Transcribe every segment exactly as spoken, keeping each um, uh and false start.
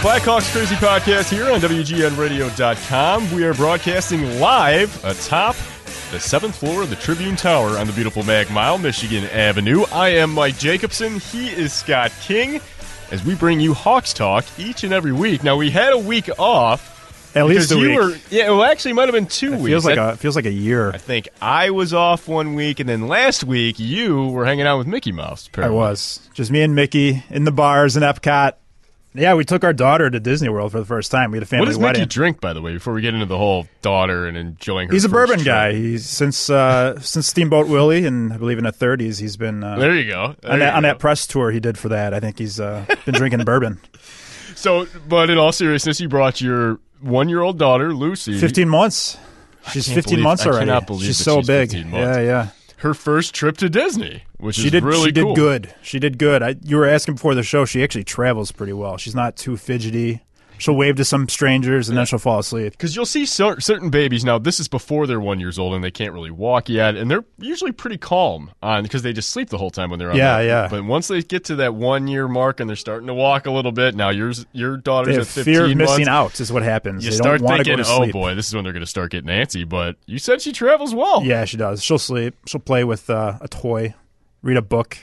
Blackhawks Crazy Podcast here on W G N radio dot com. We are broadcasting live atop the seventh floor of the Tribune Tower on the beautiful Mag Mile, Michigan Avenue. I am Mike Jacobson. He is Scott King, as we bring you Hawks Talk each and every week. Now, we had a week off. At least a you week. Were, yeah, well, actually, it might have been two it weeks. Feels like I, a feels like a year. I think I was off one week, and then last week you were hanging out with Mickey Mouse. Apparently. I was. Just me and Mickey in the bars in Epcot. Yeah, we took our daughter to Disney World for the first time. We had a family What does wedding. Mickey drink, by the way, before we get into the whole daughter and enjoying her He's a first bourbon trip? guy. He's since uh, since Steamboat Willie, and I believe in the thirties, he's been uh, There you go. There on, you that, on go. that press tour he did for that. I think he's uh, been drinking bourbon. So, but in all seriousness, you brought your one-year-old daughter, Lucy. Fifteen months. She's can't fifteen believe- months I already. cannot believe she's that so she's big. fifteen months. Yeah, yeah. Her first trip to Disney, which She is did. really she did cool. good. She did good. I, you were asking before the show. She actually travels pretty well. She's not too fidgety. She'll wave to some strangers and then she'll fall asleep. Because you'll see cer- certain babies, now this is before they're one years old and they can't really walk yet, and they're usually pretty calm on because they just sleep the whole time when they're on Yeah, that. yeah. But once they get to that one-year mark and they're starting to walk a little bit, now yours, your daughter's They at have fifteen fear of missing months. out is what happens. You they start don't want thinking, to go to oh sleep. boy, this is when they're going to start getting antsy. But you said she travels well. Yeah, she does. She'll sleep. She'll play with uh, a toy, read a book.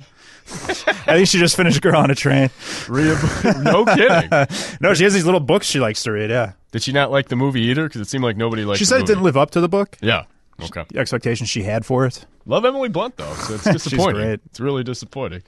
I think she just finished Girl on a Train. Read a- no kidding. No, she has these little books she likes to read, yeah. Did she not like the movie either? Because it seemed like nobody liked She the said it movie. didn't live up to the book, Yeah. Okay. the expectations she had for it. Love Emily Blunt, though, so it's She's disappointing. great. It's really disappointing.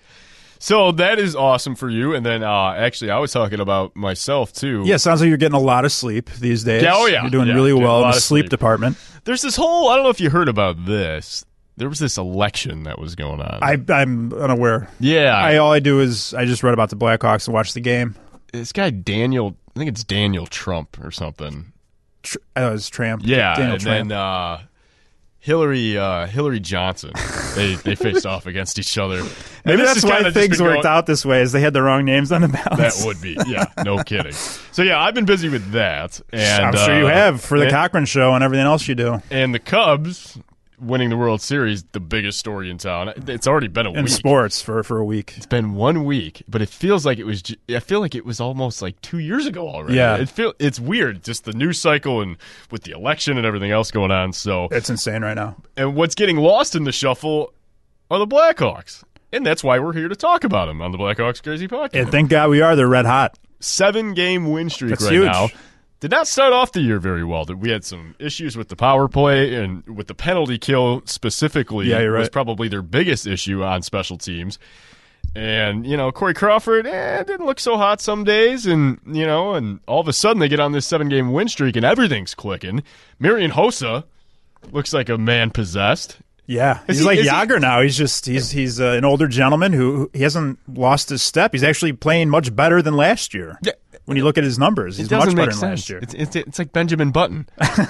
So that is awesome for you. And then, uh, actually, I was talking about myself, too. Yeah, sounds like you're getting a lot of sleep these days. Yeah, oh, yeah. You're doing Yeah, really getting a well in lot the of sleep, sleep. department. There's this whole, I don't know if you heard about this. There was this election that was going on. I, I'm unaware. yeah. I All I do is I just read about the Blackhawks and watch the game. this guy, Daniel, I think it's Daniel Trump or something. Tr- I thought it was Tramp. Yeah. Daniel and Tramp. then uh, Hillary uh, Hillary Johnson. they, they faced off against each other. And Maybe this that's has why kinda just things been worked going- out this way, is they had the wrong names on the ballots. That would be, yeah, no kidding. So yeah, I've been busy with that, and I'm sure you uh, have for the and, Cochran Show and everything else you do. and the Cubs winning the World Series, the biggest story in town. It's already been a In week. sports for, for a week. It's been one week, but it feels like it was. Ju- I feel like it was almost like two years ago already. Yeah. it feel it's weird, just the news cycle and with the election and everything else going on. So, It's insane right now. and what's getting lost in the shuffle are the Blackhawks, and that's why we're here to talk about them on the Blackhawks Crazy Podcast. And thank God we are. They're red hot. Seven game win streak That's right huge. now. Did not start off the year very well. We had some issues with the power play and with the penalty kill specifically. Yeah, you're was right. probably their biggest issue on special teams. And, you know, Corey Crawford eh, didn't look so hot some days. And, you know, and all of a sudden they get on this seven game win streak and everything's clicking. Marian Hossa looks like a man possessed. Yeah, Is he's he- like is he- Yager now. He's just he's he's uh, an older gentleman who, who he hasn't lost his step. He's actually playing much better than last year. Yeah. When you look at his numbers, he's It doesn't much make better than sense. last year. It's, it's, it's like Benjamin Button.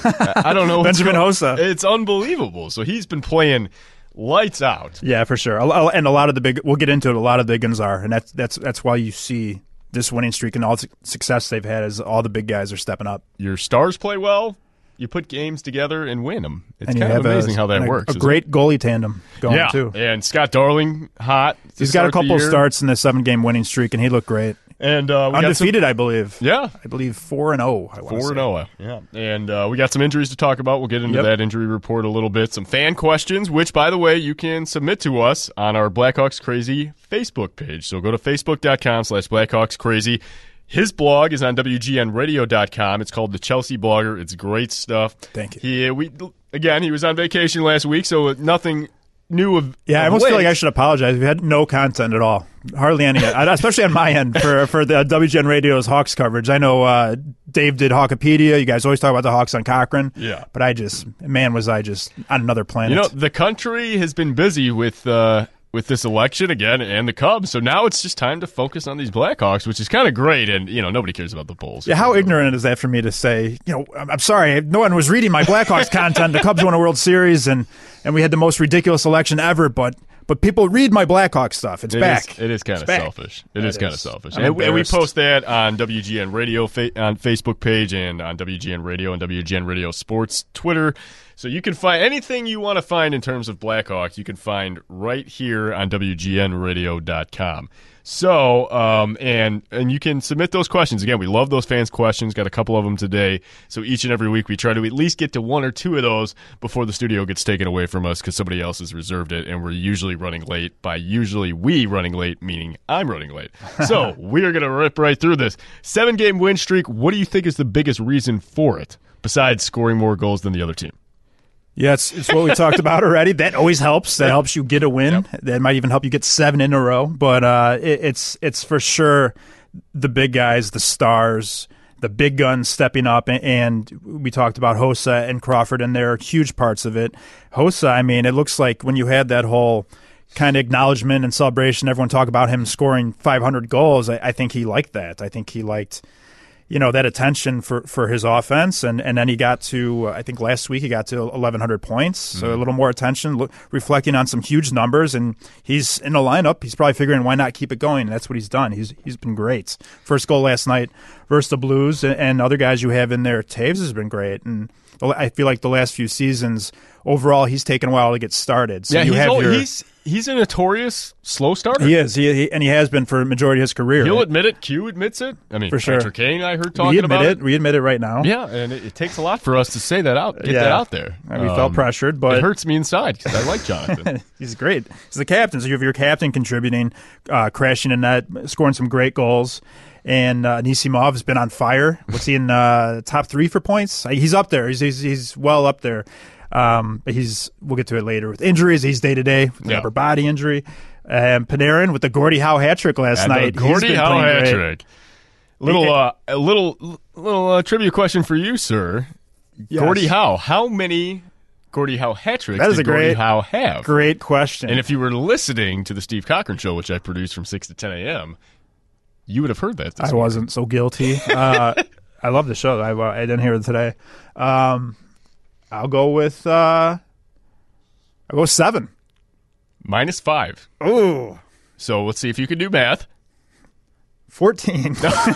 I I don't know. what's Benjamin going- Hossa. It's unbelievable. So he's been playing lights out. Yeah, for sure. A- a- And a lot of the big, we'll get into it. A lot of the big guns are, and that's that's that's why you see this winning streak and all the success they've had is all the big guys are stepping up. Your stars play well. You put games together and win them. It's And you kind of have amazing a, how that and a, works. A isn't great goalie tandem it? going yeah. too. And Scott Darling, hot. to He's got a start the couple year. starts in the seven-game winning streak, and he looked great. And uh, we Undefeated, I believe. Got some, yeah. I believe four and zero. Four and oh. Yeah. And uh, we got some injuries to talk about. We'll get into Yep. that injury report a little bit. Some fan questions, which, by the way, you can submit to us on our Blackhawks Crazy Facebook page. So go to facebook.com slash Blackhawks Crazy. His blog is on W G N radio dot com. It's called The Chelsea Blogger. It's great stuff. Thank you. He, we, again, he was on vacation last week, so nothing new of Yeah, I of almost feel late. like I should apologize. We had no content at all, hardly any, especially on my end for for the W G N Radio's Hawks coverage. I know uh, Dave did Hawkopedia. You guys always talk about the Hawks on Cochran. Yeah. but I just, man, was I just on another planet. You know, the country has been busy with uh, with this election again and the Cubs, so now it's just time to focus on these Blackhawks, which is kind of great. And you know, nobody cares about the polls. Yeah, how ignorant is that for me to say? You know, I'm, I'm sorry, no one was reading my Blackhawks content. The Cubs won a World Series, and and we had the most ridiculous election ever. But but people read my Blackhawks stuff. It's It back. is, it is kind It's of back. selfish. It That is kind of is. selfish. I'm And, and we embarrassed. post that on W G N Radio fa- on Facebook page and on W G N Radio and W G N Radio Sports Twitter. So you can find anything you want to find in terms of Blackhawks, you can find right here on W G N radio dot com. So, um, and and you can submit those questions. Again, we love those fans' questions. Got a couple of them today. So each and every week we try to at least get to one or two of those before the studio gets taken away from us because somebody else has reserved it, and we're usually running late. By usually we running late, meaning I'm running late. So we are going to rip right through this. Seven-game win streak, what do you think is the biggest reason for it, besides scoring more goals than the other team? Yeah, it's, it's what we talked about already. That always helps. That helps you get a win. Yep. That might even help you get seven in a row. But uh, it, it's it's for sure the big guys, the stars, the big guns stepping up. And we talked about Hossa and Crawford, and they're huge parts of it. Hossa, I mean, it looks like when you had that whole kind of acknowledgement and celebration, everyone talk about him scoring five hundred goals. I, I think he liked that. I think he liked – you know, that attention for, for his offense. And, and then he got to, uh, I think last week he got to eleven hundred points. So mm-hmm. a little more attention, look, reflecting on some huge numbers. And he's in the lineup. He's probably figuring why not keep it going. And that's what he's done. He's He's been great. First goal last night versus the Blues. And, and other guys you have in there, Taves has been great. And I feel like the last few seasons, overall, he's taken a while to get started. So yeah, you he's, have old, your, he's he's a notorious slow starter. He is, he, he and he has been for the majority of his career. He'll right? admit it. Q admits it. I mean, for sure. Patrick Kane, I heard talking we admit about it. it. We admit it right now. Yeah, and it, it takes a lot for us to say that out, get yeah. that out there. And we um, felt pressured, but it hurts me inside because I like Jonathan. He's great. He's the captain. So you have your captain contributing, uh, crashing in net, scoring some great goals. And uh, Anisimov has been on fire. What's he in uh, top three for points? He's up there. He's he's, he's well up there. Um, but he's we'll get to it later with injuries. He's day to day with an yeah. upper body injury. And Panarin with the Gordie Howe hat trick last and night. The Gordie Howe hat trick. Little uh, a little little uh, trivia question for you, sir. Yes. Gordie Howe. How many Gordie Howe hat tricks that is did a great, Gordie Howe have? Great question. And if you were listening to the Steve Cochran Show, which I produced from six to ten a.m., you would have heard that. This I morning. wasn't so guilty. Uh, I love the show. I, I didn't hear it today. Um, I'll go with uh, I'll go seven. Minus five. Ooh. So let's see if you can do math. Fourteen.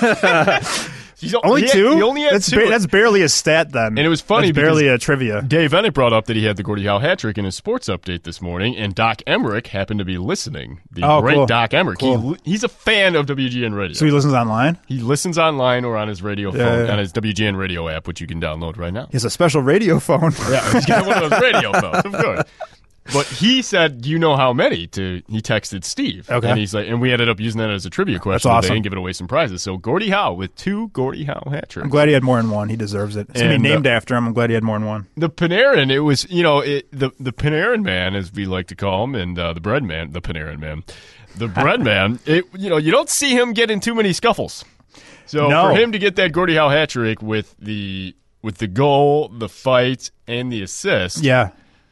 He's only he two? Had, he only had that's two. Ba- that's barely a stat then. And it was funny that's because barely a trivia. Dave Ennett brought up that he had the Gordie Howe hat trick in his sports update this morning, and Doc Emmerich happened to be listening. The oh, great cool. Doc Emmerich. Cool. He, he's a fan of W G N Radio. So he listens online? He listens online or on his radio yeah, phone, yeah. on his W G N Radio app, which you can download right now. He has a special radio phone. Yeah, he's got one of those radio phones, of course. But he said, "Do you know how many?" To he texted Steve, okay. and he's like, and we ended up using that as a trivia question That's awesome. today and giving away some prizes. So Gordie Howe with two Gordie Howe hat tricks. I'm glad he had more than one. He deserves it. It's gonna and, be named uh, after him. I'm glad he had more than one. The Panarin, it was you know it, the the Panarin man, as we like to call him, and uh, the bread man, the Panarin man, the bread man. It you know you don't see him get in too many scuffles. So no. for him to get that Gordie Howe hat trick with the with the goal, the fight, and the assist, yeah.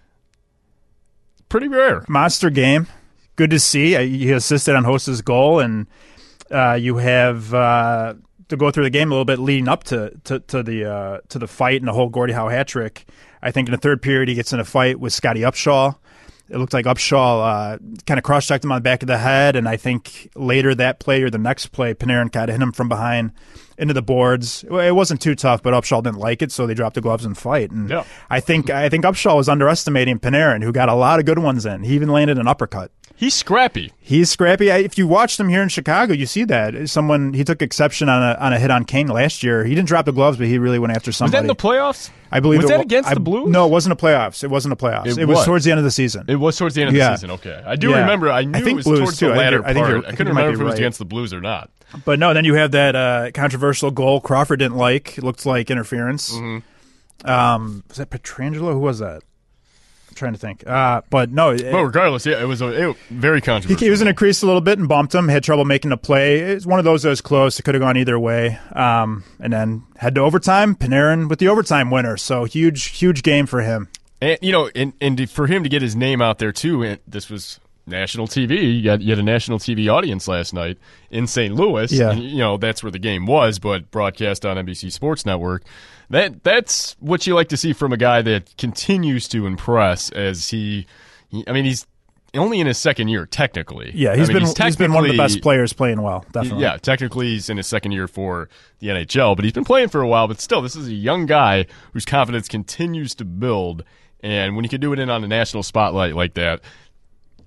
pretty rare. Monster game. Good to see. He assisted on Hossa's goal, and uh, you have uh, to go through the game a little bit leading up to to, to the uh, to the fight and the whole Gordie Howe hat trick. I think in the third period he gets in a fight with Scotty Upshaw. It looked like Upshaw uh, kind of cross-checked him on the back of the head, and I think later that play or the next play, Panarin kind of hit him from behind into the boards. It wasn't too tough, but Upshaw didn't like it, so they dropped the gloves and fight. And yeah. I think I think Upshaw was underestimating Panarin, who got a lot of good ones in. He even landed an uppercut. He's scrappy. He's scrappy. I, if you watched him here in Chicago, you see that. Someone he took exception on a on a hit on Kane last year. He didn't drop the gloves, but he really went after somebody. Was that in the playoffs? I believe was it, that against I, the Blues? No, it wasn't a playoffs. It wasn't a playoffs. It, it was was towards the end of the season. It was towards the end of yeah. the season. Okay, I do yeah. remember. I knew I think it was Blues towards too. the latter I think part. I couldn't remember if it was right. against the Blues or not. But no, then you have that uh, controversial goal Crawford didn't like. It looked like interference. Mm-hmm. Um, was that Pietrangelo? Who was that? I'm trying to think. Uh, but no. It, well, regardless, yeah, it was a, it, very controversial. He, he was in a crease a little bit and bumped him. Had trouble making a play. It's one of those that was close. It could have gone either way. Um, and then head to overtime. Panarin with the overtime winner. So huge, huge game for him. And you know, and, and for him to get his name out there too. And this was national T V. You had, you had a national T V audience last night in Saint Louis. Yeah. And, you know, that's where the game was, but broadcast on N B C Sports Network. That that's what you like to see from a guy that continues to impress as he, he I mean, he's only in his second year, technically. Yeah, he's I mean, been he's, he's been one of the best players playing well, definitely. Yeah, technically he's in his second year for the N H L, but he's been playing for a while. But still, this is a young guy whose confidence continues to build. And when you can do it in on a national spotlight like that,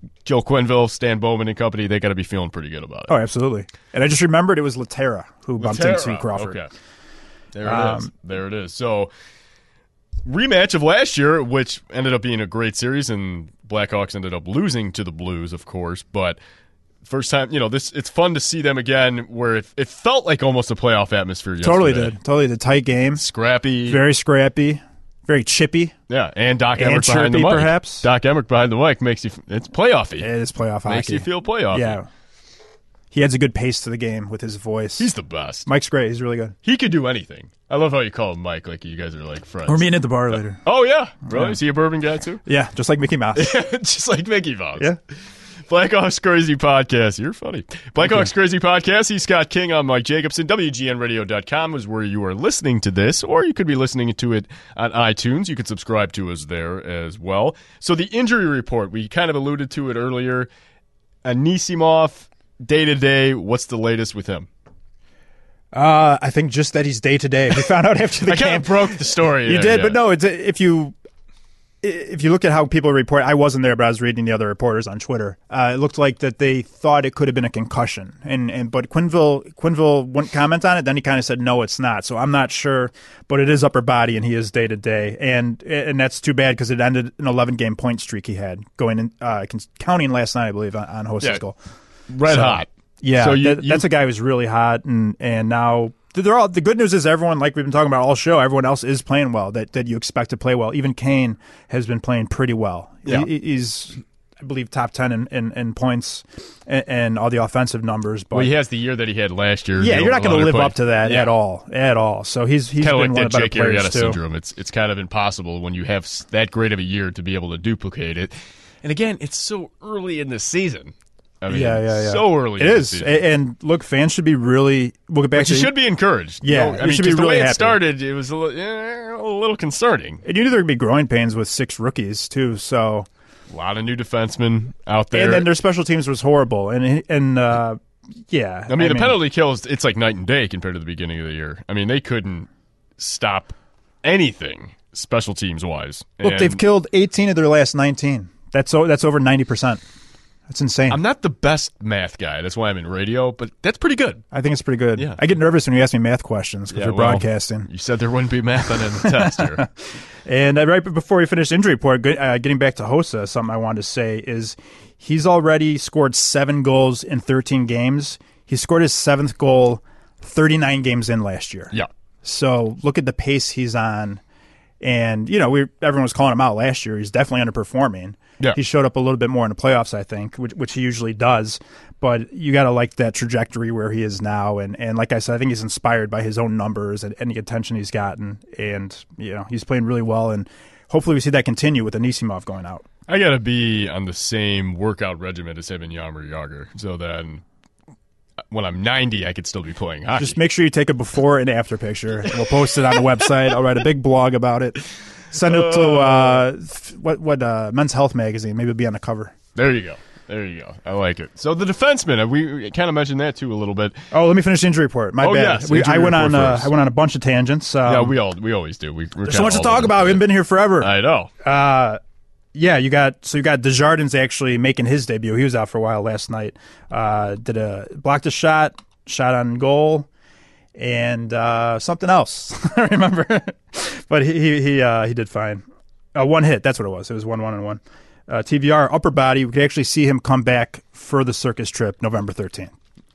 Joe Quenneville, Stan Bowman and company, they got to be feeling pretty good about it. Oh, absolutely. And I just remembered it was Laterra who bumped Laterra. into Crawford. Okay. There it Um, is. There it is. So, rematch of last year, which ended up being a great series, and Blackhawks ended up losing to the Blues, of course, but first time, you know, this it's fun to see them again where it, it felt like almost a playoff atmosphere yesterday. Totally did. Totally did. Tight game. Scrappy. Very scrappy. Very chippy. Yeah, and Doc And Emmerich behind the chirpy, mic. perhaps. Doc Emmerich behind the mic makes you, it's playoffy. It is playoff hockey. Makes you feel playoffy. Yeah. He adds a good pace to the game with his voice. He's the best. Mike's great. He's really good. He could do anything. I love how you call him Mike, like you guys are like friends. We're meeting at the bar later. Oh, yeah. Really? Yeah. Is he a bourbon guy, too? Yeah, just like Mickey Mouse. Just like Mickey Mouse. Yeah. Blackhawks Crazy Podcast. You're funny. Blackhawks Crazy Podcast. He's Scott King. I'm Mike Jacobson. W G N radio dot com is where you are listening to this, or you could be listening to it on iTunes. You could subscribe to us there as well. So the injury report, we kind of alluded to it earlier. Anisimov, day-to-day, what's the latest with him? Uh, I think just that he's day to day. We found out after the I game. kind of broke the story. You there, did, yeah. but no. It's if you if you look at how people report, I wasn't there, but I was reading the other reporters on Twitter. Uh, it looked like that they thought it could have been a concussion, and and but Quenneville Quenneville wouldn't comment on it. Then he kind of said, no, it's not. So I'm not sure, but it is upper body, and he is day to day, and and that's too bad because it ended an eleven game point streak he had going in, uh, counting last night, I believe, on, on Hostess Yeah. goal. Red So, hot. Yeah, So you- that, you- that's a guy who's really hot, and and now they're all. The good news is everyone, like we've been talking about all show, everyone else is playing well. That that you expect to play well. Even Kane has been playing pretty well. Yeah. He, he's, I believe, top ten in, in, in points and, and all the offensive numbers. But Well, he has the year that he had last year. yeah, You you're know, not going a to lot of live play- up to that Yeah. at all, at all. So he's he's Kind of been like one that of the Jake better players Arrieta too. syndrome. It's it's kind of impossible when you have s- that great of a year to be able to duplicate it. And again, it's so early in the season. I mean, Yeah, yeah, yeah. so early. It in is, the season. A- and look, fans should be really. We'll get back But to you should be encouraged. Yeah, You know, I you mean, should be 'cause the really way happy. it started, it was a little, eh, a little concerning. And you knew there would be growing pains with six rookies too. So. A lot of new defensemen out there. And then their special teams was horrible, and and uh, yeah, I mean, the penalty kills, it's like night and day compared to the beginning of the year. I mean, they couldn't stop anything special teams wise. Look, And they've killed eighteen of their last nineteen. That's o- that's over ninety percent. That's insane. I'm not the best math guy. That's why I'm in radio, but that's pretty good. I think it's pretty good. Yeah. I get nervous when you ask me math questions because Yeah, we're well, broadcasting. You said there wouldn't be math on the test here. And uh, right before we finish injury report, good- uh, getting back to Hossa, something I wanted to say is he's already scored seven goals in thirteen games. He scored his seventh goal thirty-nine games in last year. Yeah. So look at the pace he's on. And, you know, we everyone was calling him out last year. He's definitely underperforming. Yeah. He showed up a little bit more in the playoffs, I think, which, which he usually does. But you got to like that trajectory where he is now. And, and like I said, I think he's inspired by his own numbers and, and the attention he's gotten. And, you know, he's playing really well. And hopefully we see that continue with Anisimov going out. I got to be on the same workout regimen as him and Jaromir Jagr. So then when I'm ninety, I could still be playing hockey. Just make sure you take a before and after picture. And we'll post it on the website. I'll write a big blog about it. Send it to uh, what what uh, Men's Health magazine. Maybe it'll be on the cover. There you go. There you go. I like it. So the defenseman, we, we kind of mentioned that too a little bit. Oh, let me finish the injury report. My Oh, bad. yes, we, injury I went report on. Uh, first. I went on a bunch of tangents. Um, yeah, we all we always do. We, we're there's so much to talk about. We haven't been here forever. I know. Uh, yeah, you got so you got Desjardins actually making his debut. He was out for a while last night. Uh, did a blocked a shot, shot on goal, and uh, something else. I don't remember, but he he he, uh, he did fine. Uh, one hit. That's what it was. It was one one and one. Uh, T V R upper body. We could actually see him come back for the circus trip November thirteenth.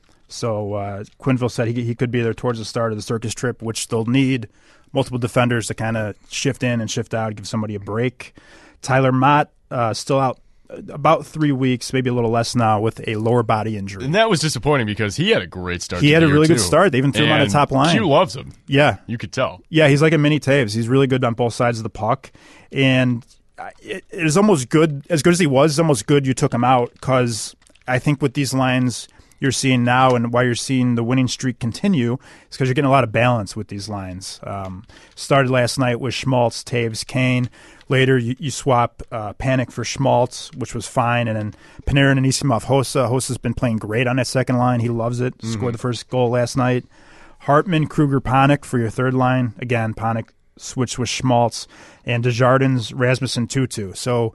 So uh, Quenneville said he he could be there towards the start of the circus trip, which they'll need multiple defenders to kind of shift in and shift out, give somebody a break. Tyler Mott uh, still out about three weeks, maybe a little less now, with a lower body injury. And that was disappointing because he had a great start. He to had the a year, really too. good start. They even threw him on the And top line. Q loves him. Yeah, You could tell. yeah, he's like a mini Taves. He's really good on both sides of the puck, and it, it is almost good, as good as he was. It's almost good you took him out because I think with these lines you're seeing now and why you're seeing the winning streak continue is because you're getting a lot of balance with these lines. Um, started last night with Schmaltz, Taves, Kane. Later, you, you swap uh, Panic for Schmaltz, which was fine, and then Panarin and Anisimov. Hossa. Hossa's been playing great on that second line. He loves it. Mm-hmm. Scored the first goal last night. Hartman, Kruger, Panic for your third line. Again, Panic switched with Schmaltz. And Desjardins, Rasmussen, Tutu. So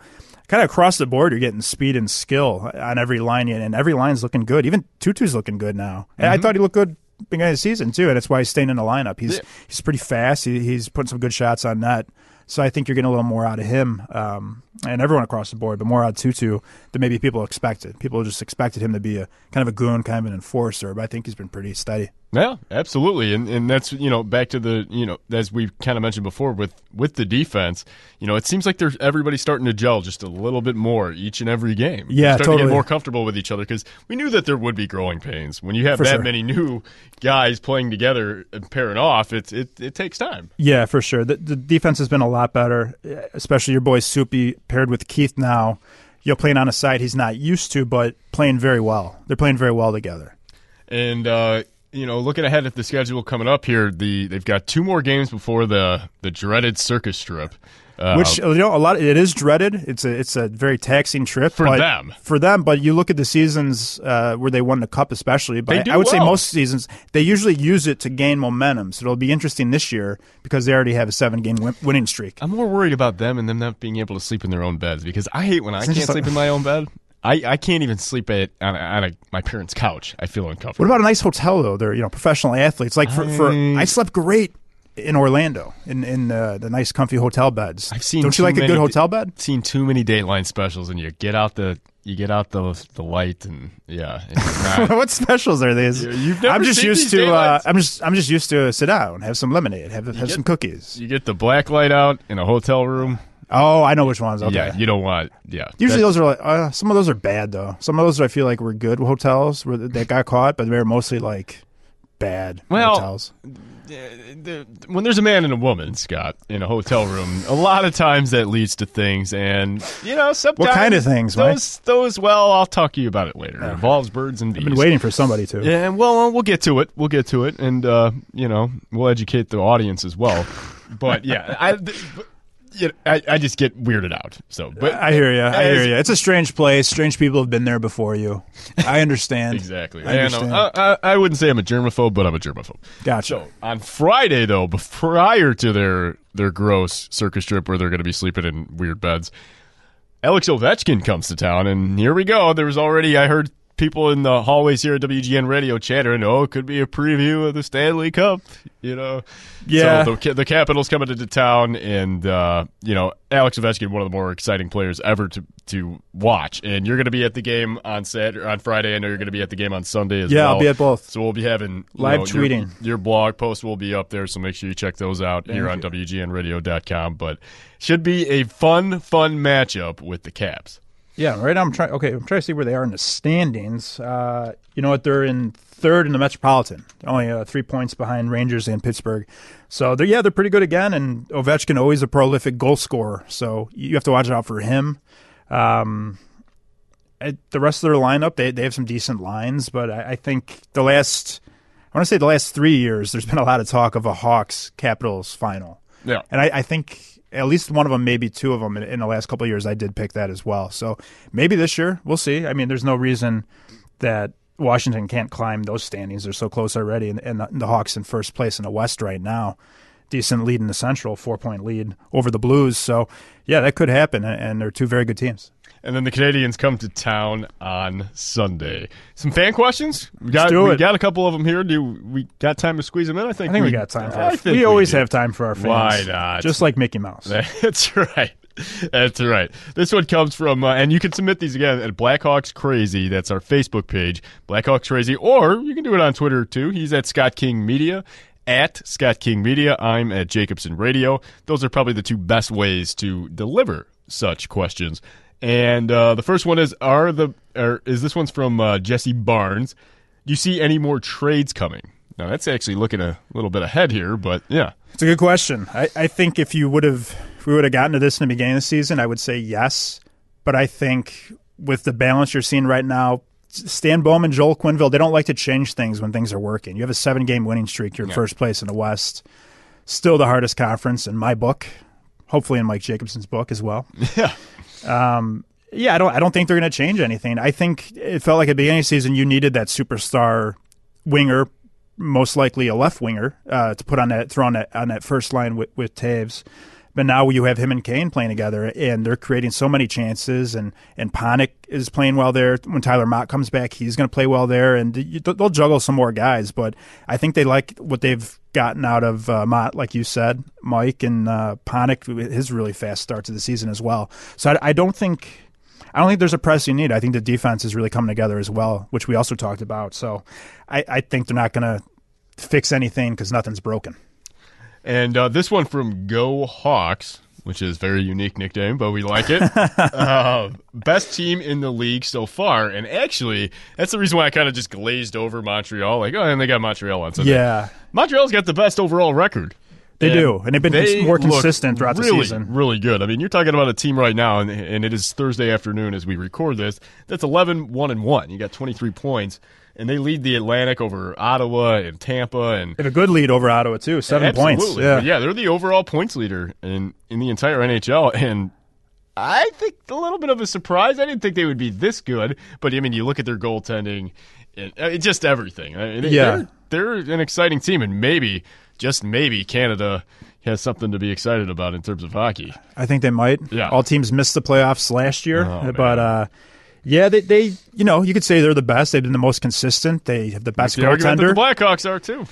kind of across the board, you're getting speed and skill on every line, and every line's looking good. Even Tutu's looking good now. And mm-hmm. I thought he looked good beginning of the season too, and that's why he's staying in the lineup. He's yeah. he's pretty fast. He, he's putting some good shots on net. So I think you're getting a little more out of him, um, and everyone across the board, but more out of Tutu than maybe people expected. People just expected him to be a kind of a goon, kind of an enforcer, but I think he's been pretty steady. Yeah, absolutely, and and that's, you know, back to the, you know, as we kind of mentioned before with with the defense, you know, it seems like there's everybody's starting to gel just a little bit more each and every game. Yeah, They're starting totally. to get more comfortable with each other, because we knew that there would be growing pains when you have for that sure. many new guys playing together and pairing off. It it it takes time. Yeah, for sure. The, the defense has been a lot better, especially your boy Soupy paired with Keith now. You're playing on a side he's not used to, but playing very well. They're playing very well together. And uh, you know, looking ahead at the schedule coming up here, the they've got two more games before the the dreaded circus trip. Uh, Which, you know, a lot. It is dreaded. It's a it's a very taxing trip for but, them. For them, but you look at the seasons uh, where they won the cup, especially. But they do I would well. say most seasons they usually use it to gain momentum. So it'll be interesting this year because they already have a seven-game win- winning streak. I'm more worried about them and them not being able to sleep in their own beds, because I hate when I Isn't can't sleep like, in my own bed. I, I can't even sleep at on, a, on a, my parents' couch. I feel uncomfortable. What about a nice hotel though? They're, you know, professional athletes. Like for I, for I slept great in Orlando, in in uh, the nice, comfy hotel beds. I've seen. Don't you like a good hotel bed? I've seen too many Dateline specials, and you get out the you get out the the light, and yeah. It's not, what specials are these? You've never I'm just seen used these to. Uh, I'm just. I'm just used to sit down, have some lemonade, have have get, some cookies. You get the black light out in a hotel room. Oh, I know which ones. Okay. Yeah, you don't want. Yeah. Usually those are like uh, some of those are bad though. Some of those I feel like were good hotels where they got caught, but they're mostly like bad well, hotels. When there's a man and a woman, Scott, in a hotel room, a lot of times that leads to things, and you know, sometimes what kind of things? Those, Mike? those. Well, I'll talk to you about it later. It involves birds and bees. I've been waiting for somebody to. Yeah, well, we'll get to it. We'll get to it, and uh, you know, we'll educate the audience as well. But yeah, I. You know, I, I just get weirded out. So, but I hear you. I as, hear you. It's a strange place. Strange people have been there before you. I understand. Exactly. I understand. I, I, I wouldn't say I'm a germaphobe, but I'm a germaphobe. Gotcha. So on Friday, though, prior to their their gross circus trip where they're going to be sleeping in weird beds, Alex Ovechkin comes to town, and here we go. There was already, I heard people in the hallways here at W G N Radio chattering, oh, it could be a preview of the Stanley Cup, you know. Yeah. So the, the Capitals coming into town, and, uh, you know, Alex Ovechkin, one of the more exciting players ever to to watch. And you're going to be at the game on Saturday, on Friday. I know you're going to be at the game on Sunday as yeah, well. Yeah, I'll be at both. So we'll be having live know, tweeting. Your, your blog post will be up there, so make sure you check those out Thank here on W G N radio dot com. But should be a fun, fun matchup with the Caps. Yeah, right now I'm trying. Okay, I'm trying to see where they are in the standings. Uh, you know what? They're in third in the Metropolitan, only uh, three points behind Rangers and Pittsburgh. So they're yeah, they're pretty good again. And Ovechkin always a prolific goal scorer, so you have to watch out for him. Um, the rest of their lineup, they they have some decent lines, but I, I think the last, I want to say the last three years, there's been a lot of talk of a Hawks Capitals final. Yeah, and I, I think. At least one of them, maybe two of them in, in the last couple of years, I did pick that as well. So maybe this year, we'll see. I mean, there's no reason that Washington can't climb those standings. They're so close already, and, and the, the Hawks in first place in the West right now. Decent lead in the Central, four-point lead over the Blues. So, yeah, that could happen, and they're two very good teams. And then the Canadians come to town on Sunday. Some fan questions? We got, Let's do we it. got a couple of them here. Do we got time to squeeze them in? I think, I think we, we got time for I our think We, we always do. have time for our fans. Why not? Just like Mickey Mouse. That's right. That's right. This one comes from, uh, and you can submit these again at Blackhawks Crazy. That's our Facebook page, Blackhawks Crazy, or you can do it on Twitter too. He's at Scott King Media. At Scott King Media. I'm at Jacobson Radio. Those are probably the two best ways to deliver such questions. And uh, the first one is: Are the or is this one's from uh, Jesse Barnes? Do you see any more trades coming? Now that's actually looking a little bit ahead here, but yeah, it's a good question. I, I think if you would have, if we would have gotten to this in the beginning of the season, I would say yes. But I think with the balance you're seeing right now, Stan Bowman, Joel Quenneville, they don't like to change things when things are working. You have a seven-game winning streak. You're in yeah. first place in the West. Still the hardest conference in my book. Hopefully in Mike Jacobson's book as well. Yeah. Um, yeah, I don't I don't think they're going to change anything. I think it felt like at the beginning of the season you needed that superstar winger, most likely a left winger, uh, to put on that throw on that on that first line with, with Taves. But now you have him and Kane playing together, and they're creating so many chances. And and Panik is playing well there. When Tyler Mott comes back, he's going to play well there. And you, they'll juggle some more guys. But I think they like what they've gotten out of uh, Mott, like you said, Mike, and uh, Panik, his really fast start to the season as well. So I, I don't think. I don't think there's a pressing need. I think the defense is really coming together as well, which we also talked about. So I, I think they're not going to fix anything because nothing's broken. And uh, this one from Go Hawks, which is a very unique nickname, but we like it. uh, best team in the league so far. And actually, that's the reason why I kind of just glazed over Montreal. Like, oh, and they got Montreal on Sunday. Yeah. Montreal's got the best overall record. They and do, and they've been they more consistent throughout really, the season. Really good. I mean, you're talking about a team right now, and, and it is Thursday afternoon as we record this. That's eleven one and one. You got twenty-three points, and they lead the Atlantic over Ottawa and Tampa. And they have a good lead over Ottawa, too, seven absolutely. points. Yeah. yeah, they're the overall points leader in, in the entire N H L, and I think a little bit of a surprise. I didn't think they would be this good, but, I mean, you look at their goaltending, and uh, just everything. I mean, yeah. They're, they're an exciting team, and maybe – just maybe Canada has something to be excited about in terms of hockey. I think they might. Yeah. All teams missed the playoffs last year, oh, but uh, yeah, they, they, you know, you could say they're the best. They've been the most consistent. They have the best the argument goaltender. That the Blackhawks are too.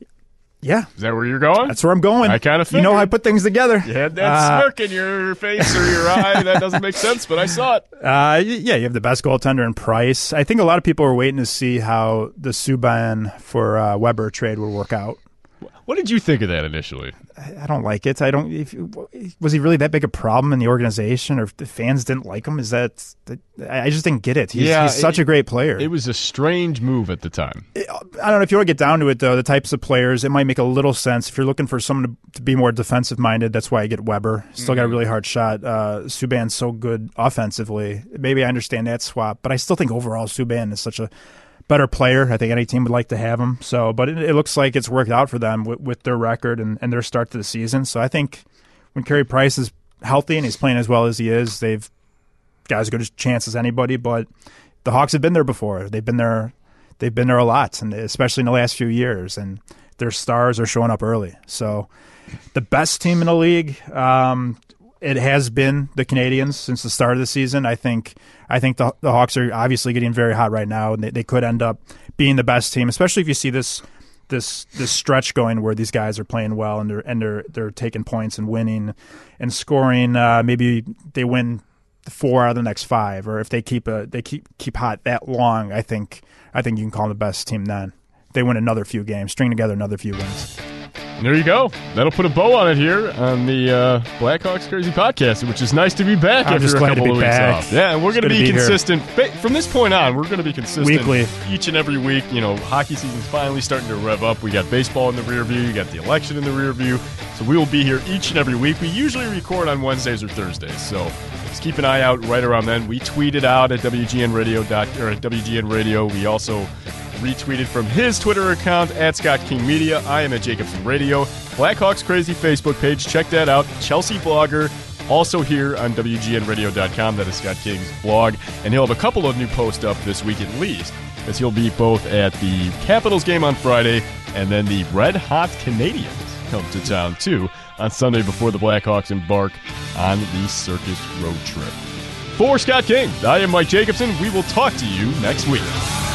Yeah, is that where you're going? That's where I'm going. I kind of figured. You know, I put things together. You had that uh, smirk in your face or your eye. That doesn't make sense, but I saw it. Uh, yeah, you have the best goaltender in Price. I think a lot of people are waiting to see how the Subban for uh, Weber trade will work out. What did you think of that initially? I don't like it. I don't. If, was he really that big a problem in the organization, or if the fans didn't like him? Is that? I just didn't get it. He's, yeah, he's such it, a great player. It was a strange move at the time. I don't know if you want to get down to it, though. The types of players, it might make a little sense if you're looking for someone to, to be more defensive minded. That's why I get Weber. Still mm-hmm. got a really hard shot. Uh, Subban's so good offensively. Maybe I understand that swap, but I still think overall Subban is such a better player. I think any team would like to have him. So, but it, it looks like it's worked out for them with, with their record and, and their start to the season. So I think when Carey Price is healthy and he's playing as well as he is, they've got as good a chance as anybody. But the Hawks have been there before. They've been there. They've been there a lot, and especially in the last few years. And their stars are showing up early. So the best team in the league. Um, It has been the Canadians since the start of the season. I think I think the the Hawks are obviously getting very hot right now, and they, they could end up being the best team, especially if you see this this this stretch going where these guys are playing well and they're and they're they're taking points and winning and scoring. Uh, maybe they win four out of the next five, or if they keep a they keep keep hot that long, I think I think you can call them the best team then. They win another few games, string together another few wins. There you go. That'll put a bow on it here on the uh, Blackhawks Crazy Podcast, which is nice to be back I'm after just a glad couple to be of weeks back. off. Yeah, and we're going to be, be consistent. Here. From this point on, we're going to be consistent weekly, each and every week. You know, hockey season's finally starting to rev up. We got baseball in the rear view. You got the election in the rear view. So we will be here each and every week. We usually record on Wednesdays or Thursdays. So just keep an eye out right around then. We tweet it out at W G N Radio dot, or at W G N Radio. We also retweeted from his Twitter account at Scott King Media. I am at Jacobson Radio. Blackhawks Crazy Facebook page. Check that out. Chelsea Blogger, also here on W G N Radio dot com. That is Scott King's blog. And he'll have a couple of new posts up this week at least, as he'll be both at the Capitals game on Friday and then the Red Hot Canadians come to town too on Sunday before the Blackhawks embark on the circus road trip. For Scott King, I am Mike Jacobson. We will talk to you next week.